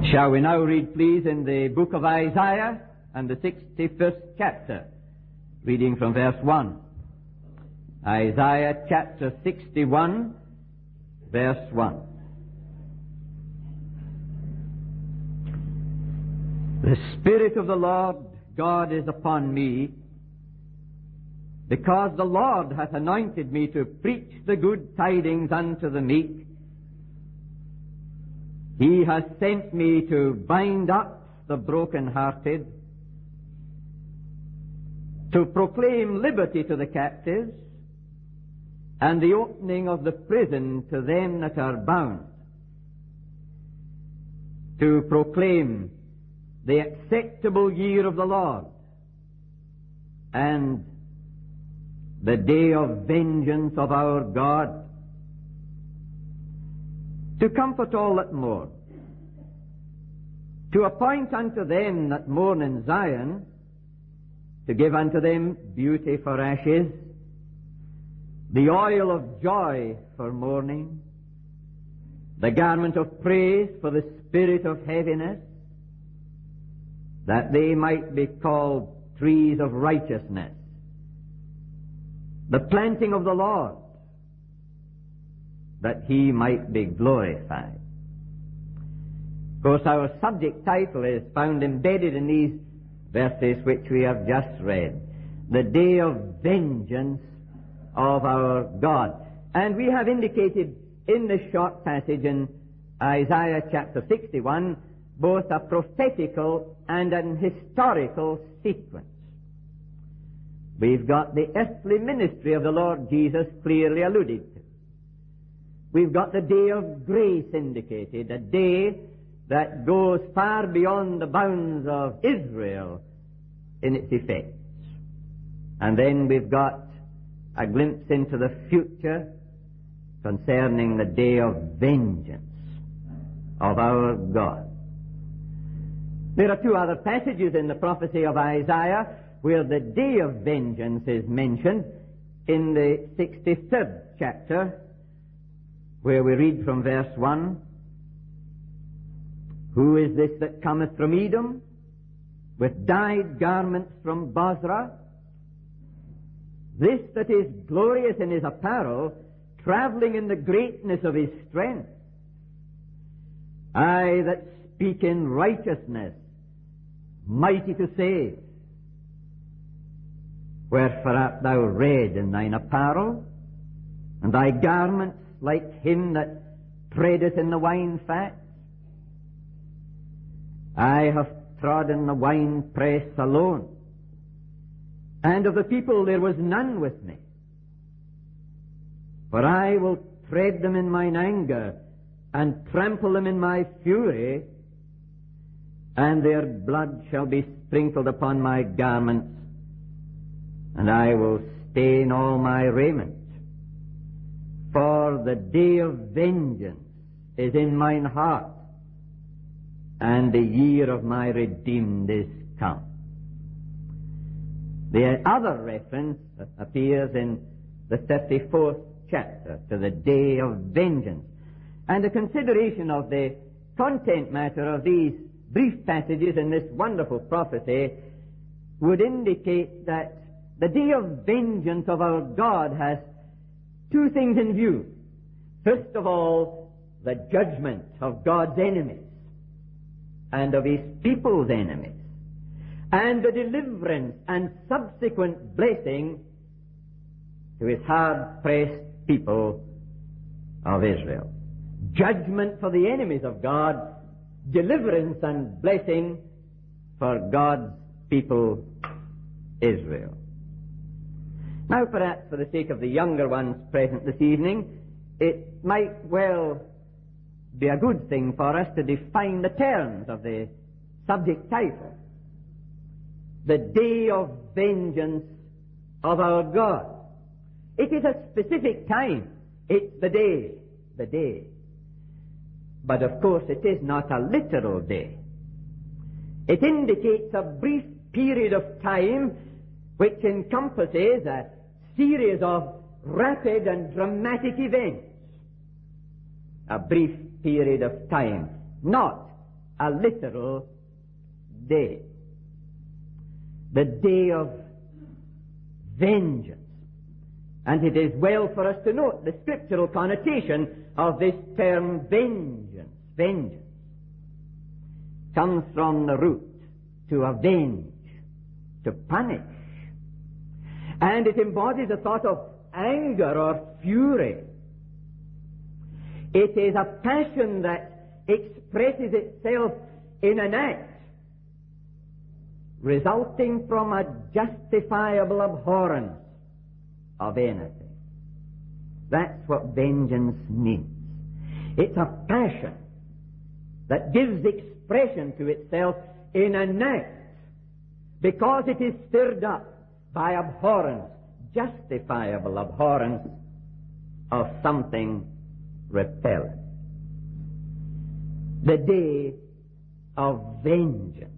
Shall we now read, please, in the book of Isaiah and the 61st chapter, reading from verse 1. Isaiah chapter 61, verse 1. The Spirit of the Lord God is upon me, because the Lord hath anointed me to preach the good tidings unto the meek. He has sent me to bind up the brokenhearted, to proclaim liberty to the captives, and the opening of the prison to them that are bound, to proclaim the acceptable year of the Lord, and the day of vengeance of our God, to comfort all that mourn, to appoint unto them that mourn in Zion, to give unto them beauty for ashes, the oil of joy for mourning, the garment of praise for the spirit of heaviness, that they might be called trees of righteousness, the planting of the Lord, that he might be glorified. Of course, our subject title is found embedded in these verses which we have just read. The day of vengeance of our God. And we have indicated in this short passage in Isaiah chapter 61 both a prophetical and an historical sequence. We've got the earthly ministry of the Lord Jesus clearly alluded to. We've got the day of grace indicated, a day that goes far beyond the bounds of Israel in its effects. And then we've got a glimpse into the future concerning the day of vengeance of our God. There are two other passages in the prophecy of Isaiah where the day of vengeance is mentioned. In the 63rd chapter, where we read from verse 1, Who is this that cometh from Edom, with dyed garments from Bozrah? This that is glorious in his apparel, travelling in the greatness of his strength. I that speak in righteousness, mighty to save. Wherefore art thou red in thine apparel, and thy garments like him that treadeth in the wine fat? I have trodden the winepress alone, and of the people there was none with me. For I will tread them in mine anger, and trample them in my fury, and their blood shall be sprinkled upon my garments, and I will stain all my raiment. For the day of vengeance is in mine heart, and the year of my redeemed is come. The other reference appears in the 34th chapter to the day of vengeance. And a consideration of the content matter of these brief passages in this wonderful prophecy would indicate that the day of vengeance of our God has two things in view. First of all, the judgment of God's enemies and of his people's enemies, and the deliverance and subsequent blessing to his hard-pressed people of Israel. Judgment for the enemies of God, deliverance and blessing for God's people, Israel. Now, perhaps for the sake of the younger ones present this evening, it might well be a good thing for us to define the terms of the subject title. The day of vengeance of our God. It is a specific time. It's the day. But of course it is not a literal day. It indicates a brief period of time which encompasses a series of rapid and dramatic events. A brief period of time, not a literal day. The day of vengeance. And it is well for us to note the scriptural connotation of this term vengeance. Vengeance comes from the root to avenge, to punish. And it embodies a thought of anger or fury. It is a passion that expresses itself in an act resulting from a justifiable abhorrence of anything. That's what vengeance means. It's a passion that gives expression to itself in an act because it is stirred up by abhorrence, justifiable abhorrence of something repellent. The day of vengeance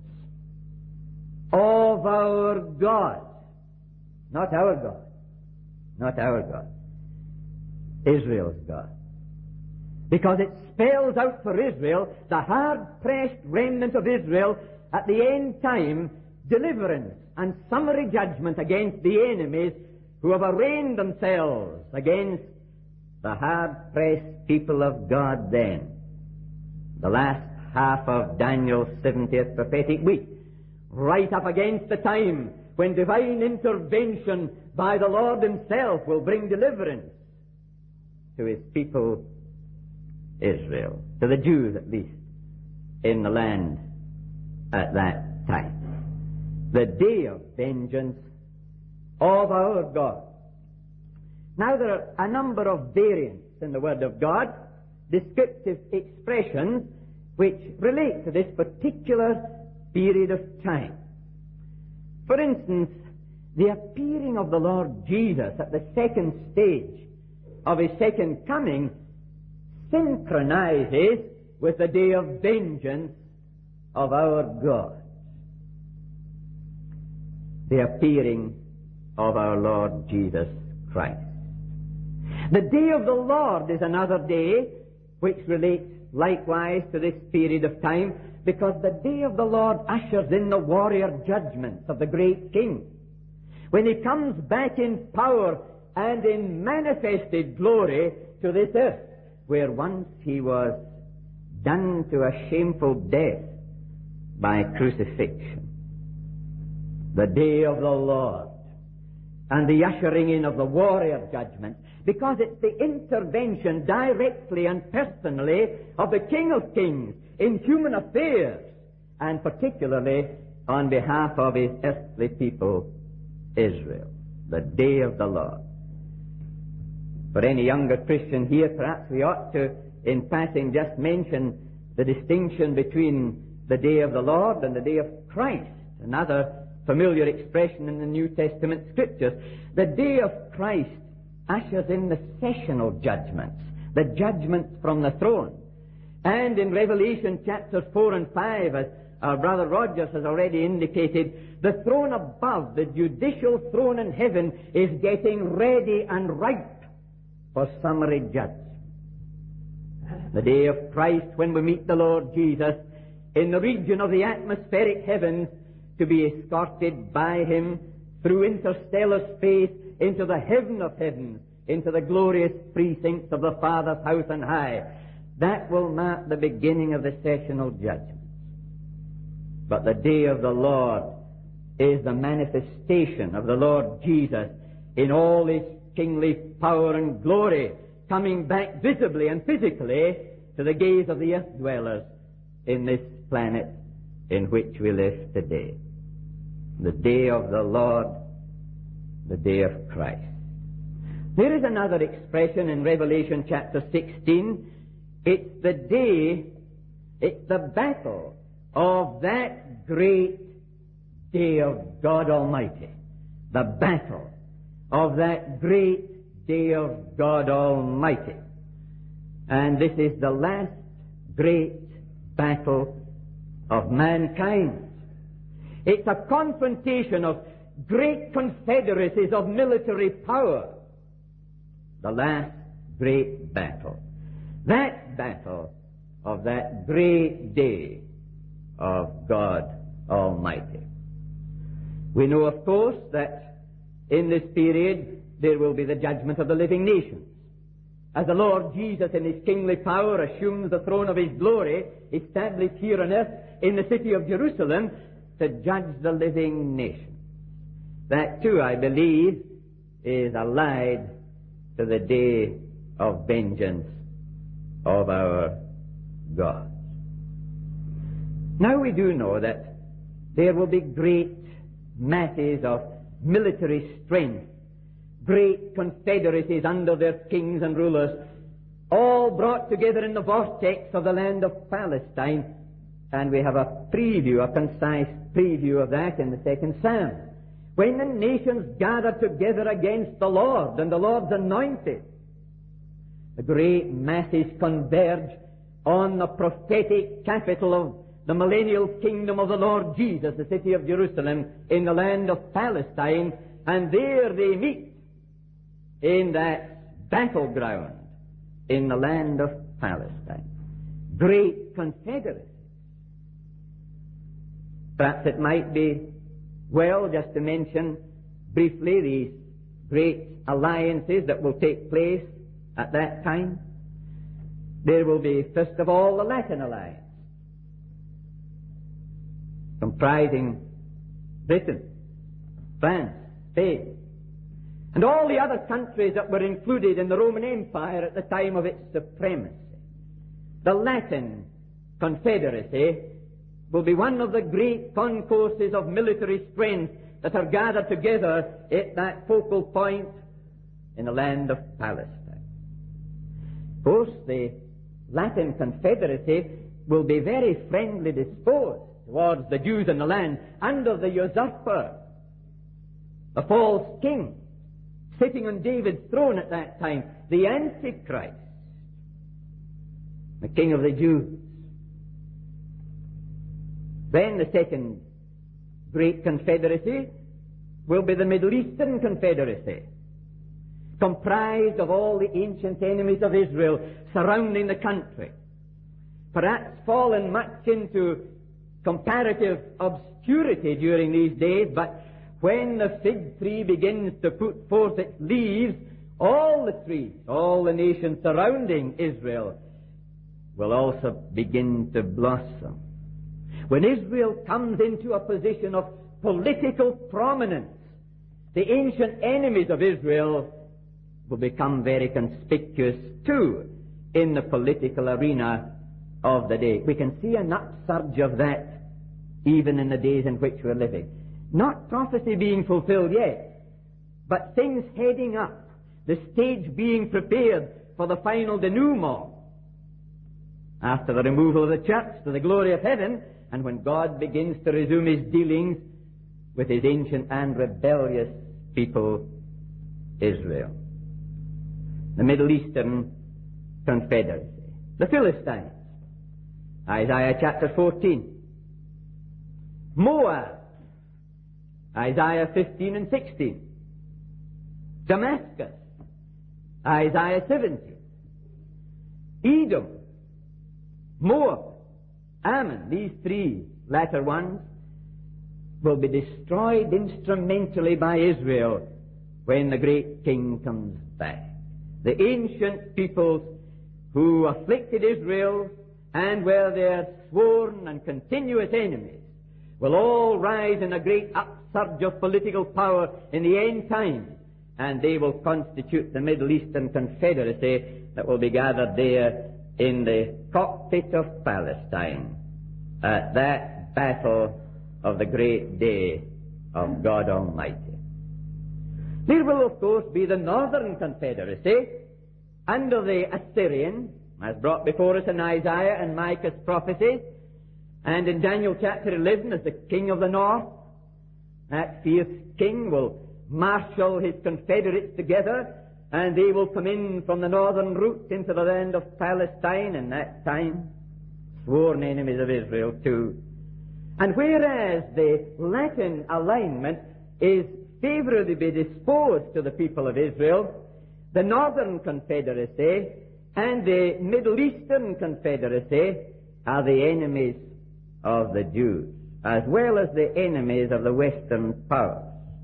of our God, not our God, not our God, Israel's God. Because it spells out for Israel, the hard-pressed remnant of Israel, at the end time, deliverance and summary judgment against the enemies who have arraigned themselves against the hard-pressed people of God then. The last half of Daniel's 70th prophetic week, right up against the time when divine intervention by the Lord himself will bring deliverance to his people Israel, to the Jews at least, in the land at that time. The day of vengeance of our God. Now there are a number of variants in the Word of God, descriptive expressions which relate to this particular period of time. For instance, the appearing of the Lord Jesus at the second stage of his second coming synchronizes with the day of vengeance of our God. The appearing of our Lord Jesus Christ. The day of the Lord is another day which relates likewise to this period of time, because the day of the Lord ushers in the warrior judgments of the great King. When he comes back in power and in manifested glory to this earth, where once he was done to a shameful death by crucifixion. The day of the Lord and the ushering in of the warrior judgment, because it's the intervention directly and personally of the King of Kings in human affairs, and particularly on behalf of his earthly people, Israel. The day of the Lord. For any younger Christian here, perhaps we ought to, in passing, just mention the distinction between the day of the Lord and the day of Christ, another familiar expression in the New Testament Scriptures. The day of Christ ushers in the sessional judgments, the judgments from the throne. And in Revelation chapters 4 and 5, as our brother Rogers has already indicated, the throne above, the judicial throne in heaven, is getting ready and ripe for summary judgment. The day of Christ, when we meet the Lord Jesus in the region of the atmospheric heavens, to be escorted by him through interstellar space into the heaven of heavens, into the glorious precincts of the Father's house on high. That will mark the beginning of the sessional judgment. But the day of the Lord is the manifestation of the Lord Jesus in all his kingly power and glory, coming back visibly and physically to the gaze of the earth dwellers in this planet in which we live today. The day of the Lord, the day of Christ. There is another expression in Revelation chapter 16. It's the day, it's the battle of that great day of God Almighty. The battle of that great day of God Almighty. And this is the last great battle of mankind. It's a confrontation of great confederacies of military power. The last great battle. That battle of that great day of God Almighty. We know, of course, that in this period there will be the judgment of the living nations. As the Lord Jesus in his kingly power assumes the throne of his glory, established here on earth in the city of Jerusalem, to judge the living nations. That too, I believe, is allied to the day of vengeance of our God. Now we do know that there will be great masses of military strength, great confederacies under their kings and rulers, all brought together in the vortex of the land of Palestine. And we have a preview, a concise preview of that in the second Psalm. When the nations gather together against the Lord and the Lord's anointed, the great masses converge on the prophetic capital of the millennial kingdom of the Lord Jesus, the city of Jerusalem, in the land of Palestine, and there they meet in that battleground in the land of Palestine. Great confederacy. Perhaps it might be well just to mention briefly these great alliances that will take place at that time. There will be, first of all, the Latin Alliance, comprising Britain, France, Spain, and all the other countries that were included in the Roman Empire at the time of its supremacy. The Latin Confederacy will be one of the great concourses of military strength that are gathered together at that focal point in the land of Palestine. Of course, the Latin Confederacy will be very friendly disposed towards the Jews in the land under the usurper, the false king, sitting on David's throne at that time, the Antichrist, the king of the Jews. Then the second great confederacy will be the Middle Eastern Confederacy, comprised of all the ancient enemies of Israel surrounding the country, perhaps fallen much into comparative obscurity during these days, but when the fig tree begins to put forth its leaves, all the trees, all the nations surrounding Israel will also begin to blossom. When Israel comes into a position of political prominence, the ancient enemies of Israel will become very conspicuous too in the political arena of the day. We can see an upsurge of that even in the days in which we're living. Not prophecy being fulfilled yet, but things heading up, the stage being prepared for the final denouement after the removal of the church to the glory of heaven, and when God begins to resume his dealings with his ancient and rebellious people, Israel. The Middle Eastern Confederacy. The Philistines. Isaiah chapter 14. Moab. Isaiah 15 and 16. Damascus. Isaiah 17. Edom. Moab. Ammon. These three latter ones will be destroyed instrumentally by Israel when the great king comes back. The ancient peoples who afflicted Israel and were their sworn and continuous enemies will all rise in a great upsurge of political power in the end time, and they will constitute the Middle Eastern Confederacy that will be gathered there in the cockpit of Palestine at that battle of the great day of God Almighty. There will, of course, be the Northern Confederacy under the Assyrian, as brought before us in Isaiah and Micah's prophecies, and in Daniel chapter 11 as the king of the north. That fierce king will marshal his confederates together, and they will come in from the northern route into the land of Palestine in that time, sworn enemies of Israel too. And whereas the Latin alignment is favorably disposed to the people of Israel, the Northern Confederacy and the Middle Eastern Confederacy are the enemies of the Jews, as well as the enemies of the Western powers.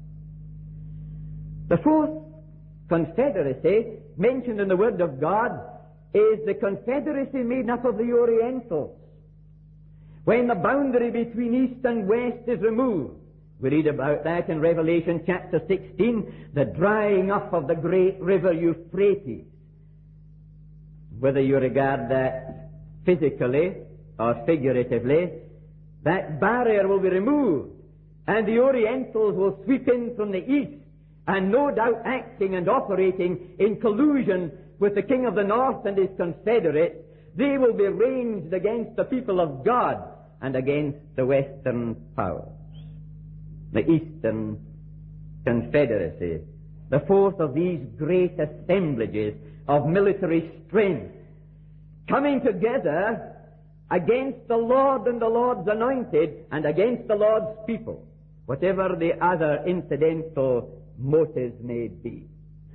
The fourth confederacy mentioned in the Word of God is the confederacy made up of the Orientals. When the boundary between East and West is removed, we read about that in Revelation chapter 16, the drying up of the great river Euphrates. Whether you regard that physically or figuratively, that barrier will be removed, and the Orientals will sweep in from the east, and no doubt acting and operating in collusion with the king of the north and his confederates, they will be ranged against the people of God and against the Western powers. The Eastern Confederacy, the fourth of these great assemblages of military strength, coming together against the Lord and the Lord's anointed and against the Lord's people, whatever the other incidental motives may be.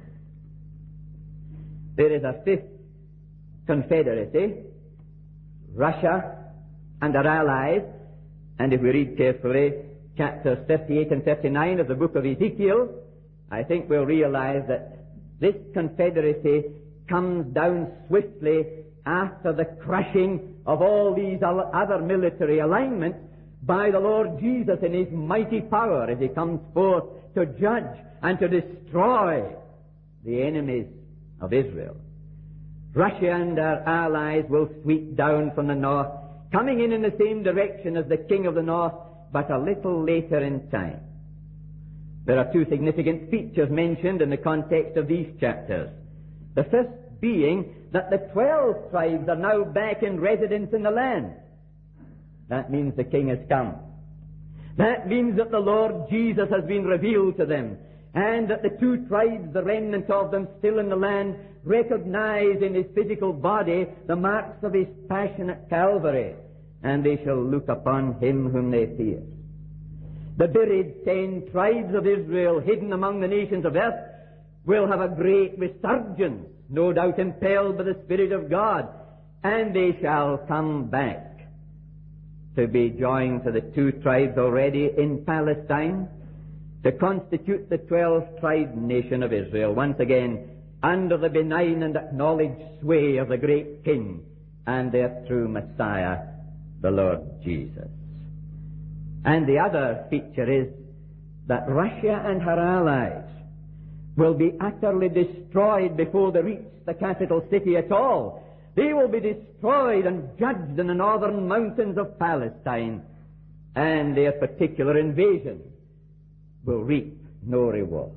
There is a fifth confederacy, Russia and her allies, and if we read carefully chapters 38 and 39 of the book of Ezekiel, I think we'll realize that this confederacy comes down swiftly after the crushing of all these other military alignments by the Lord Jesus in his mighty power as he comes forth to judge and to destroy the enemies of Israel. Russia and her allies will sweep down from the north, coming in the same direction as the king of the north, but a little later in time. There are two significant features mentioned in the context of these chapters. The first being that the 12 tribes are now back in residence in the land. That means the king has come. That means that the Lord Jesus has been revealed to them, and that the two tribes, the remnant of them still in the land, recognize in his physical body the marks of his passion at Calvary, and they shall look upon him whom they pierced. The buried 10 tribes of Israel hidden among the nations of earth will have a great resurgence, no doubt impelled by the Spirit of God, and they shall come back to be joined to the 2 tribes already in Palestine, to constitute the 12-tribe nation of Israel, once again under the benign and acknowledged sway of the great King and their true Messiah, the Lord Jesus. And the other feature is that Russia and her allies will be utterly destroyed before they reach the capital city at all. They will be destroyed and judged in the northern mountains of Palestine, and their particular invasion will reap no reward.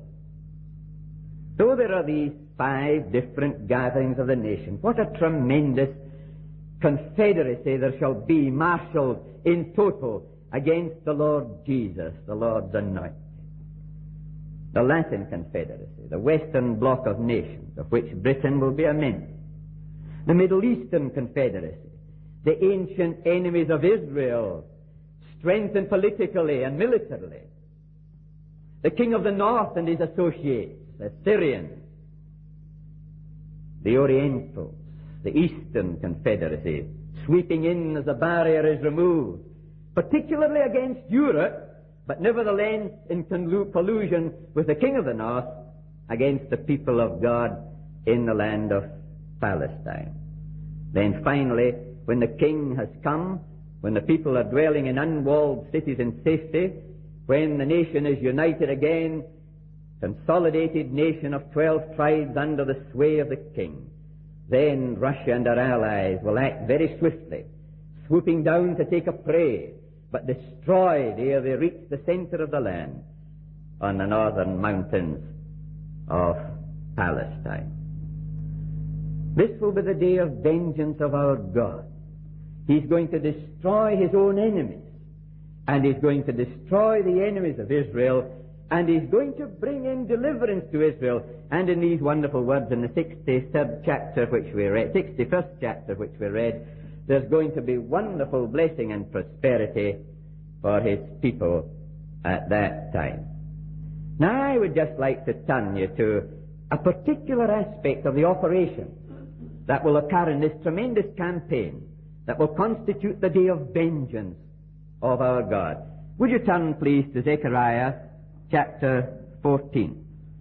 So there are these 5 different gatherings of the nation. What a tremendous confederacy there shall be marshaled in total against the Lord Jesus, the Lord's anointed. The Latin Confederacy, the Western bloc of nations, of which Britain will be a member. The Middle Eastern Confederacy, the ancient enemies of Israel, strengthened politically and militarily. The king of the north and his associates, the Syrians. The Orientals, the Eastern Confederacy, sweeping in as the barrier is removed, particularly against Europe, but nevertheless in collusion with the king of the north against the people of God in the land of Palestine. Then finally, when the king has come, when the people are dwelling in unwalled cities in safety, when the nation is united again, consolidated nation of 12 tribes under the sway of the king, then Russia and her allies will act very swiftly, swooping down to take a prey, but destroyed ere they reach the center of the land on the northern mountains of Palestine. This will be the day of vengeance of our God. He's going to destroy his own enemies, and he's going to destroy the enemies of Israel, and he's going to bring in deliverance to Israel. And in these wonderful words in the 61st chapter which we read, there's going to be wonderful blessing and prosperity for his people at that time. Now I would just like to turn you to a particular aspect of the operation that will occur in this tremendous campaign that will constitute the day of vengeance of our God. Would you turn, please, to Zechariah chapter 14.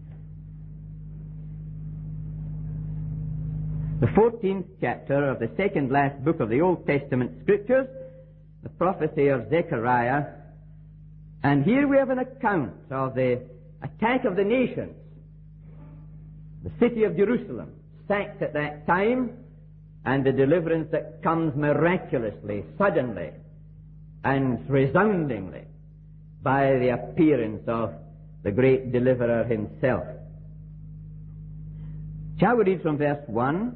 The 14th chapter of the second last book of the Old Testament Scriptures, the prophecy of Zechariah. And here we have an account of the attack of the nations. The city of Jerusalem, sacked at that time, and the deliverance that comes miraculously, suddenly, and resoundingly by the appearance of the great deliverer himself. Shall we read from verse 1?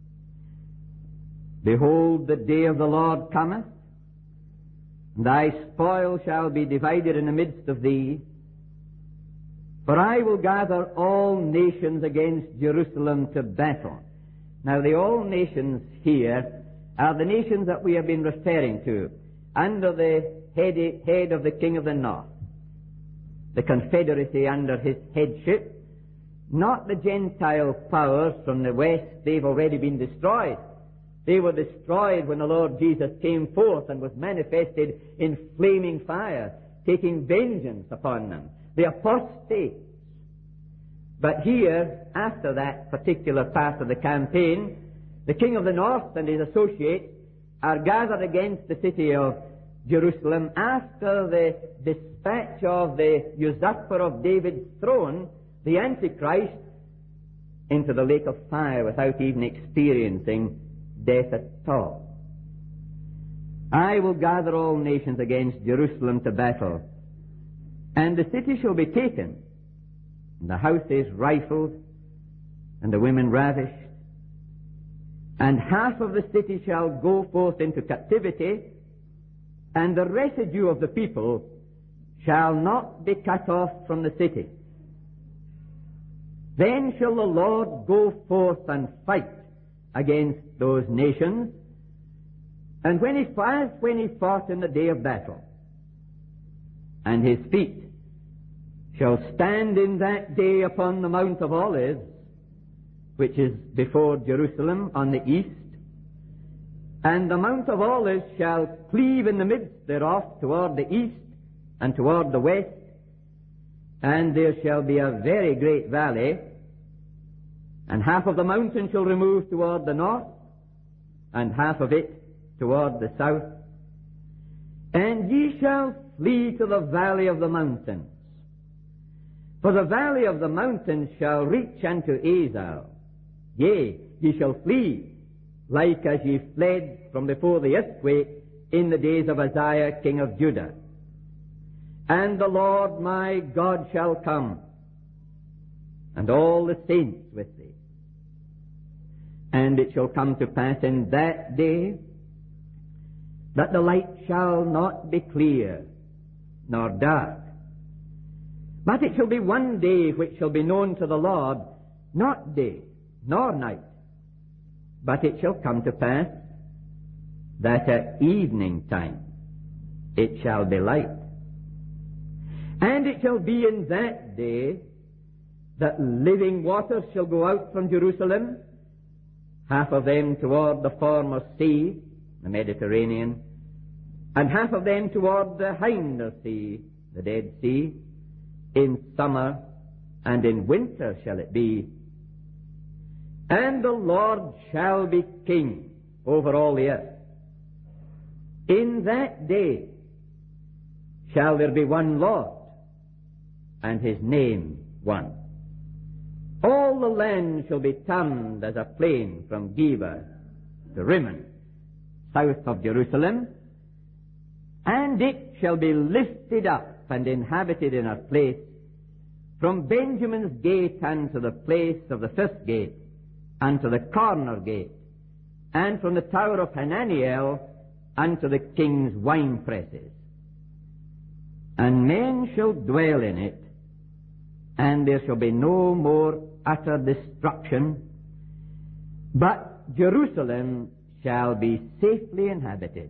Behold, the day of the Lord cometh, and thy spoil shall be divided in the midst of thee. For I will gather all nations against Jerusalem to battle. Now the all nations here are the nations that we have been referring to under the head of the king of the north, the confederacy under his headship, not the Gentile powers from the west. They've already been destroyed. They were destroyed when the Lord Jesus came forth and was manifested in flaming fire, taking vengeance upon them, the apostates. But here, after that particular part of the campaign, the king of the north and his associates are gathered against the city of Jerusalem after the dispatch of the usurper of David's throne, the Antichrist, into the lake of fire without even experiencing death at all. I will gather all nations against Jerusalem to battle, and the city shall be taken, and the houses rifled, and the women ravished, and half of the city shall go forth into captivity, and the residue of the people shall not be cut off from the city. Then shall the Lord go forth and fight against those nations, and when he fought in the day of battle, and his feet shall stand in that day upon the Mount of Olives, which is before Jerusalem on the east, and the Mount of Olives shall cleave in the midst thereof toward the east and toward the west, and there shall be a very great valley, and half of the mountain shall remove toward the north, and half of it toward the south. And ye shall flee to the valley of the mountains. For the valley of the mountains shall reach unto Azal. Yea, ye shall flee, like as ye fled from before the earthquake in the days of Uzziah king of Judah. And the Lord my God shall come, and all the saints with thee. And it shall come to pass in that day that the light shall not be clear, nor dark, but it shall be one day which shall be known to the Lord, not day, nor night. But it shall come to pass that at evening time it shall be light. And it shall be in that day that living waters shall go out from Jerusalem, half of them toward the former sea, the Mediterranean, and half of them toward the hinder sea, the Dead Sea. In summer and in winter shall it be. And the Lord shall be king over all the earth. In that day shall there be one Lord, and his name one. All the land shall be turned as a plain from Geba to Rimmon, south of Jerusalem, and it shall be lifted up and inhabited in a place from Benjamin's gate unto the place of the first gate, unto the corner gate, and from the tower of Hananiel unto the king's wine presses. And men shall dwell in it, and there shall be no more utter destruction, but Jerusalem shall be safely inhabited.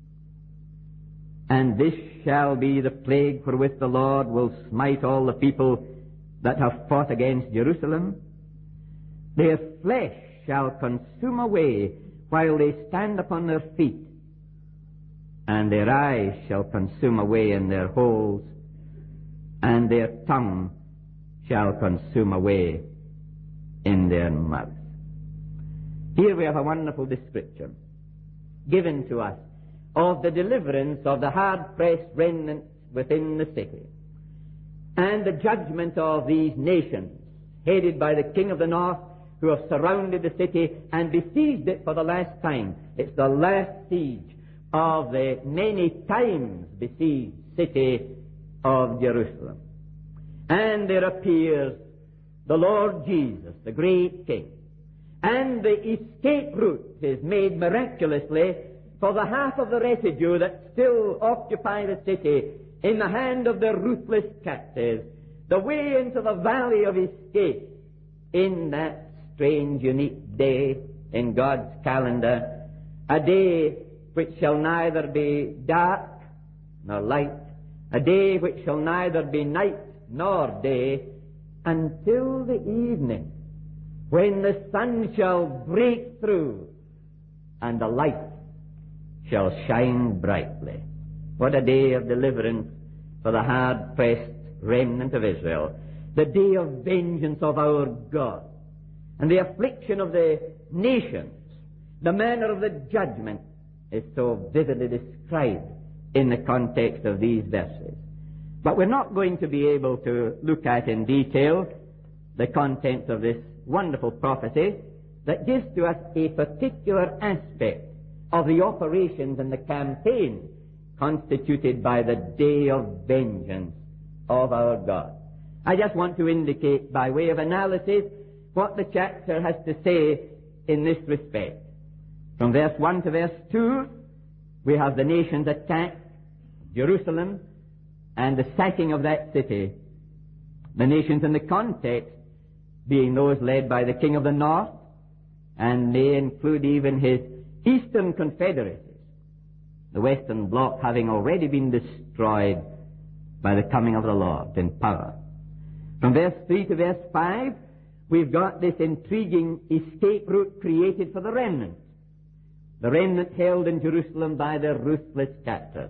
And this shall be the plague wherewith the Lord will smite all the people that have fought against Jerusalem. Their flesh shall consume away while they stand upon their feet, and their eyes shall consume away in their holes, and their tongue shall consume away in their mouth. Here we have a wonderful description given to us of the deliverance of the hard-pressed remnant within the city, and the judgment of these nations, headed by the king of the north, who have surrounded the city and besieged it for the last time. It's the last siege of the many times besieged city of Jerusalem. And there appears the Lord Jesus, the great King. And the escape route is made miraculously for the half of the residue that still occupy the city in the hand of the ruthless captives, the way into the valley of escape in that strange, unique day in God's calendar, a day which shall neither be dark nor light, a day which shall neither be night nor day, until the evening, when the sun shall break through and the light shall shine brightly. What a day of deliverance for the hard-pressed remnant of Israel. The day of vengeance of our God, and the affliction of the nations. The manner of the judgment is so vividly described in the context of these verses. But we're not going to be able to look at in detail the contents of this wonderful prophecy that gives to us a particular aspect of the operations and the campaign constituted by the day of vengeance of our God. I just want to indicate by way of analysis what the chapter has to say in this respect. From verse 1 to verse 2, we have the nations attack Jerusalem and the sacking of that city. The nations in the context being those led by the king of the north, and they include even his eastern confederacies, the western bloc having already been destroyed by the coming of the Lord in power. From verse 3 to verse 5, we've got this intriguing escape route created for the remnant held in Jerusalem by the ruthless captors.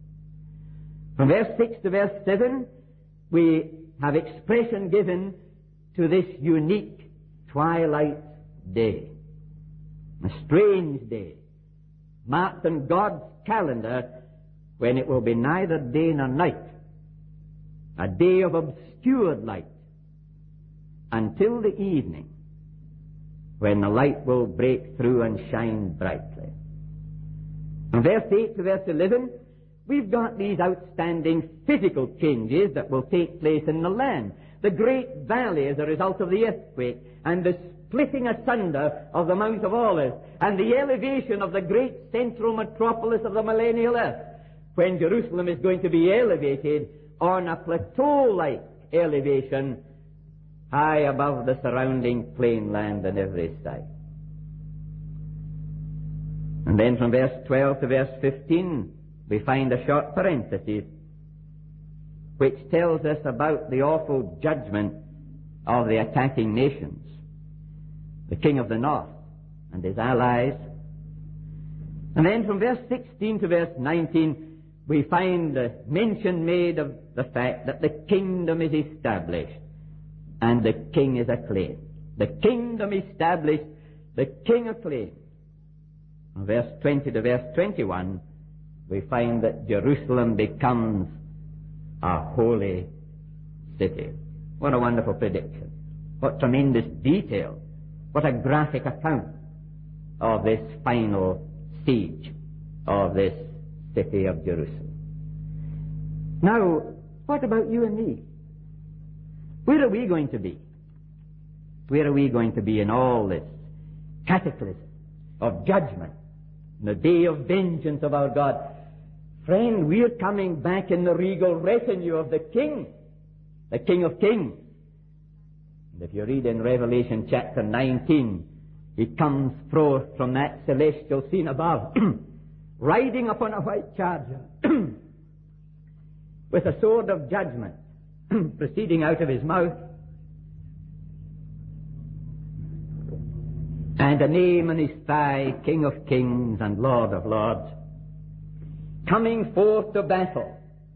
From verse 6 to verse 7, we have expression given to this unique twilight day, a strange day, marked in God's calendar when it will be neither day nor night, a day of obscured light, until the evening, when the light will break through and shine brightly. From verse 8 to verse 11, we've got these outstanding physical changes that will take place in the land. The great valley as a result of the earthquake, and the splitting asunder of the Mount of Olives, and the elevation of the great central metropolis of the millennial earth, when Jerusalem is going to be elevated on a plateau-like elevation high above the surrounding plain land on every side. And then from verse 12 to verse 15, we find a short parenthesis which tells us about the awful judgment of the attacking nations, the king of the north and his allies. And then from verse 16 to verse 19, we find the mention made of the fact that the kingdom is established and the king is acclaimed. The kingdom established, the king acclaimed. From verse 20 to verse 21, we find that Jerusalem becomes a holy city. What a wonderful prediction. What tremendous detail. What a graphic account of this final siege of this city of Jerusalem. Now, what about you and me? Where are we going to be? Where are we going to be in all this cataclysm of judgment, in the day of vengeance of our God? Friend, we're coming back in the regal retinue of the King of Kings. And if you read in Revelation chapter 19, he comes forth from that celestial scene above, riding upon a white charger, with a sword of judgment proceeding out of his mouth, and a name on his thigh, King of Kings and Lord of Lords. coming forth to battle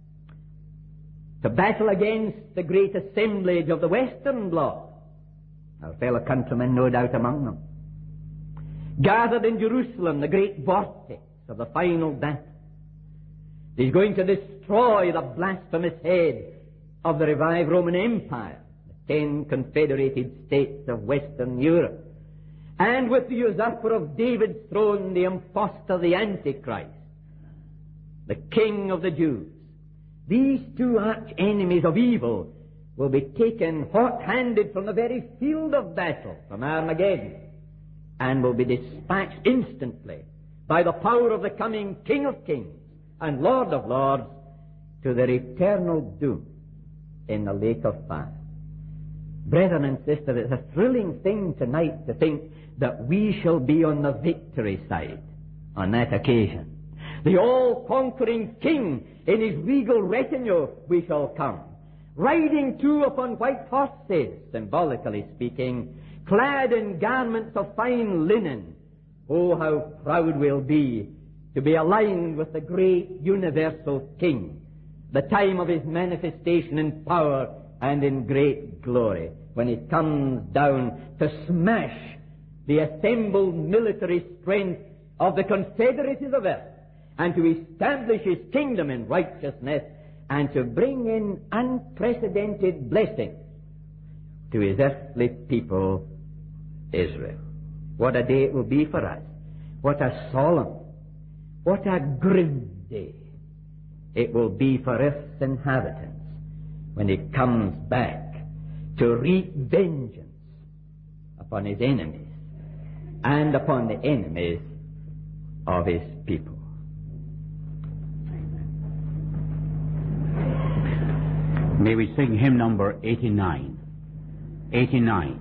against the great assemblage of the Western Bloc, our fellow countrymen no doubt among them. Gathered in Jerusalem, the great vortex of the final battle. He's going to destroy the blasphemous head of the revived Roman Empire, the 10 confederated states of Western Europe. And with the usurper of David's throne, the impostor, the Antichrist, the King of the Jews. These two arch enemies of evil will be taken hot-handed from the very field of battle, from Armageddon, and will be dispatched instantly by the power of the coming King of Kings and Lord of Lords to their eternal doom in the lake of fire. Brethren and sisters, it's a thrilling thing tonight to think that we shall be on the victory side on that occasion. The all-conquering King in his regal retinue we shall come, riding too upon white horses, symbolically speaking, clad in garments of fine linen. Oh, how proud we'll be to be aligned with the great universal King, the time of his manifestation in power and in great glory, when he comes down to smash the assembled military strength of the confederacies of earth, and to establish his kingdom in righteousness, and to bring in unprecedented blessing to his earthly people, Israel. What a day it will be for us. What a solemn, what a grim day it will be for earth's inhabitants when he comes back to wreak vengeance upon his enemies and upon the enemies of his people. May we sing hymn number 89. 89.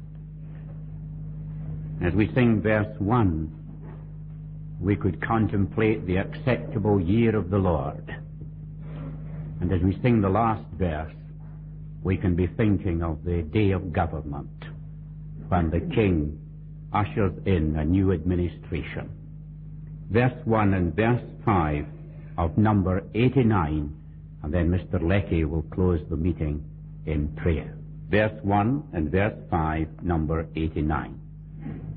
As we sing verse 1, we could contemplate the acceptable year of the Lord. And as we sing the last verse, we can be thinking of the day of government, when the King ushers in a new administration. Verse 1 and verse 5 of number 89, and then Mr. Leckie will close the meeting in prayer. Verse 1 and verse 5, number 89.